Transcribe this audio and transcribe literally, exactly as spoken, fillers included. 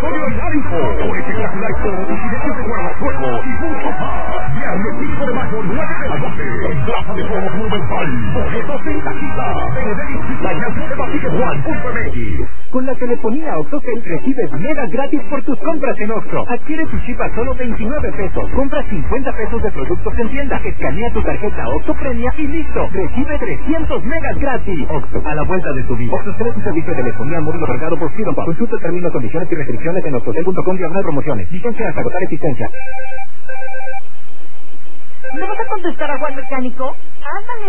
laboratorio Inárico. Con espectacular todo, incidentes de guardafuego y mucho más. Viernes cinco de mayo, nueve de la noche. En Plaza de Juegos Monumental. Boletos en taquilla. En el edificio de Basile Juan punto M X. Con la telefonía Octocel recibes megas gratis por tus compras en Oxxo. Adquiere tu chip a solo veintinueve pesos. Compra cincuenta pesos de productos en tienda. Escanea tu tarjeta Oxxo Premia y listo. Recibe trescientos megas gratis. Oxxo, a la vuelta de tu vida. Oxxo es un servicio de telefonía móvil otorgado por Freedom. Consulta términos, condiciones y restricciones en oxxocel punto com diagonal promociones. Vigencia hasta agotar existencia. ¿Le vas a contestar a Juan Mecánico? Ándale.